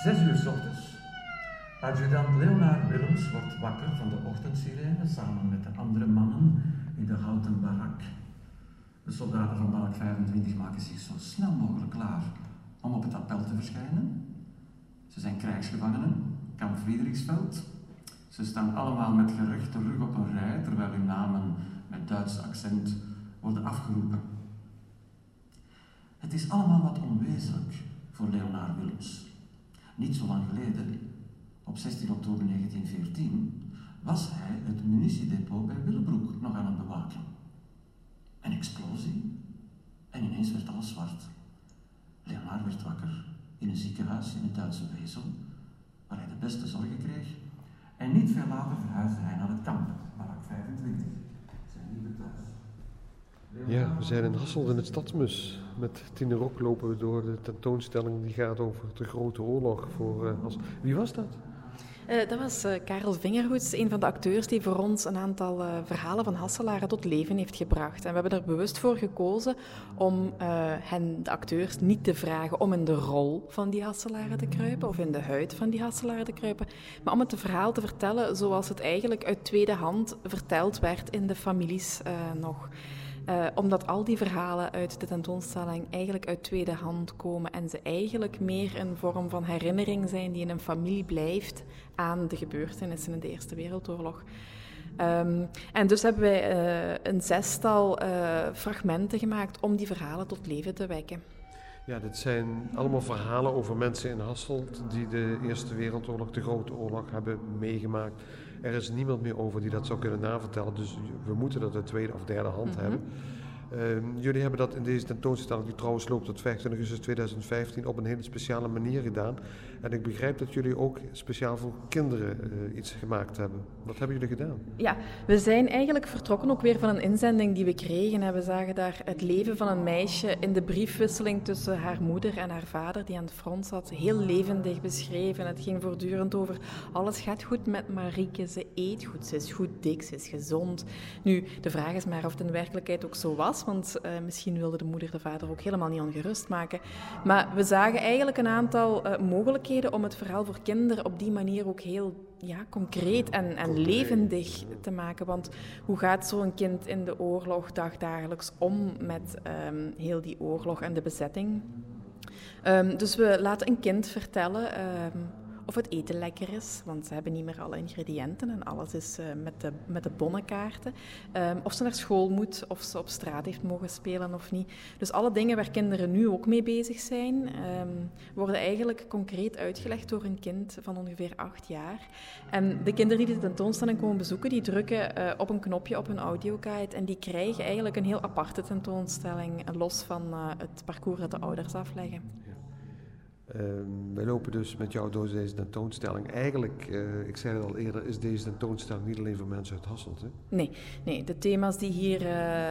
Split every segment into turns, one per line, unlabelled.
6 uur 's ochtends. Adjudant Leonard Willems wordt wakker van de ochtendsirene samen met de andere mannen in de houten barak. De soldaten van barak 25 maken zich zo snel mogelijk klaar om op het appel te verschijnen. Ze zijn krijgsgevangenen, kamp Friedrichsveld. Ze staan allemaal met gerechte rug op een rij, terwijl hun namen met Duits accent worden afgeroepen. Het is allemaal wat onwezenlijk voor Leonard Willems. Niet zo lang geleden, op 16 oktober 1914, was hij het munitiedepot bij Willebroek nog aan het bewaken. Een explosie en ineens werd alles zwart. Leonard werd wakker in een ziekenhuis in het Duitse Wezel, waar hij de beste zorgen kreeg. En niet veel later verhuisde hij naar het kamp, barak 25, zijn nieuwe thuis.
Ja, we zijn in Hasselt in het Stadsmus. Met Tine Rok lopen we door de tentoonstelling die gaat over de Grote Oorlog voor Hasselt. Wie was dat?
Dat was Karel Vingerhoets, een van de acteurs die voor ons een aantal verhalen van Hasselaren tot leven heeft gebracht. En we hebben er bewust voor gekozen om de acteurs niet te vragen om in de rol van die Hasselaren te kruipen of in de huid van die Hasselaren te kruipen, maar om het verhaal te vertellen zoals het eigenlijk uit tweede hand verteld werd in de families nog. Omdat al die verhalen uit de tentoonstelling eigenlijk uit tweede hand komen en ze eigenlijk meer een vorm van herinnering zijn die in een familie blijft aan de gebeurtenissen in de Eerste Wereldoorlog. En dus hebben wij een 6-tal fragmenten gemaakt om die verhalen tot leven te wekken.
Ja, dit zijn allemaal verhalen over mensen in Hasselt die de Eerste Wereldoorlog, de Grote Oorlog, hebben meegemaakt. Er is niemand meer over die dat zou kunnen navertellen, dus we moeten dat uit tweede of derde hand hebben. Jullie hebben dat in deze tentoonstelling, die trouwens loopt tot 25 augustus 2015, op een hele speciale manier gedaan. En ik begrijp dat jullie ook speciaal voor kinderen iets gemaakt hebben. Wat hebben jullie gedaan? Ja,
we zijn eigenlijk vertrokken ook weer van een inzending die we kregen. En we zagen daar het leven van een meisje in de briefwisseling tussen haar moeder en haar vader, die aan het front zat, heel levendig beschreven. Het ging voortdurend over alles gaat goed met Marieke, ze eet goed, ze is goed dik, ze is gezond. Nu, de vraag is maar of het in werkelijkheid ook zo was, want misschien wilde de moeder de vader ook helemaal niet ongerust maken. Maar we zagen eigenlijk een aantal mogelijkheden om het verhaal voor kinderen op die manier ook heel concreet en levendig te maken. Want hoe gaat zo'n kind in de oorlog dagdagelijks om met heel die oorlog en de bezetting? Dus we laten een kind vertellen of het eten lekker is, want ze hebben niet meer alle ingrediënten en alles is met de bonnenkaarten. Of ze naar school moet, of ze op straat heeft mogen spelen of niet. Dus alle dingen waar kinderen nu ook mee bezig zijn, worden eigenlijk concreet uitgelegd door een kind van ongeveer 8 jaar. En de kinderen die de tentoonstelling komen bezoeken, die drukken op een knopje op hun audioguide en die krijgen eigenlijk een heel aparte tentoonstelling, los van het parcours dat de ouders afleggen. Ja.
Wij lopen dus met jou door deze tentoonstelling. Eigenlijk, ik zei het al eerder, is deze tentoonstelling niet alleen voor mensen uit Hasselt, hè?
Nee, de thema's die hier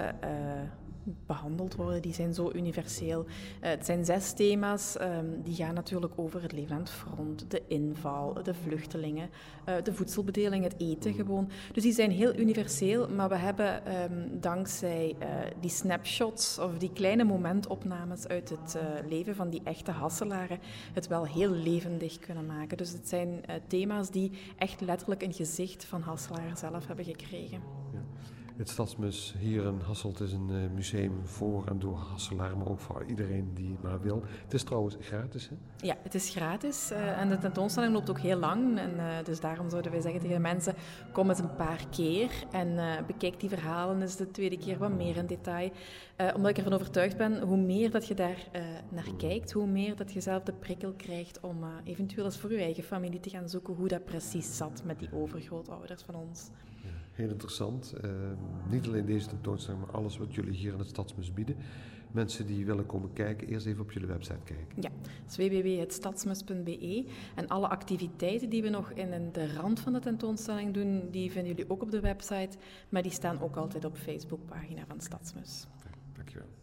behandeld worden, die zijn zo universeel. Het zijn 6 thema's, die gaan natuurlijk over het leven aan het front, de inval, de vluchtelingen, de voedselbedeling, het eten gewoon. Dus die zijn heel universeel, maar we hebben dankzij die snapshots of die kleine momentopnames uit het leven van die echte Hasselaren het wel heel levendig kunnen maken. Dus het zijn thema's die echt letterlijk een gezicht van Hasselaar zelf hebben gekregen.
Ja. Het Stadsmus hier in Hasselt is een museum voor en door Hasselaar, maar ook voor iedereen die het maar wil. Het is trouwens gratis, hè?
Ja, het is gratis en de tentoonstelling loopt ook heel lang. En, dus daarom zouden wij zeggen tegen de mensen, kom eens een paar keer en bekijk die verhalen eens de tweede keer wat meer in detail. Omdat ik ervan overtuigd ben, hoe meer dat je daar naar kijkt, hoe meer dat je zelf de prikkel krijgt om eventueel eens voor je eigen familie te gaan zoeken hoe dat precies zat met die overgrootouders van ons.
Heel interessant. Niet alleen deze tentoonstelling, maar alles wat jullie hier in het Stadsmus bieden. Mensen die willen komen kijken, eerst even op jullie website kijken.
Ja, dat is www.hetstadsmus.be. En alle activiteiten die we nog in de rand van de tentoonstelling doen, die vinden jullie ook op de website. Maar die staan ook altijd op de Facebookpagina van Stadsmus.
Dankjewel.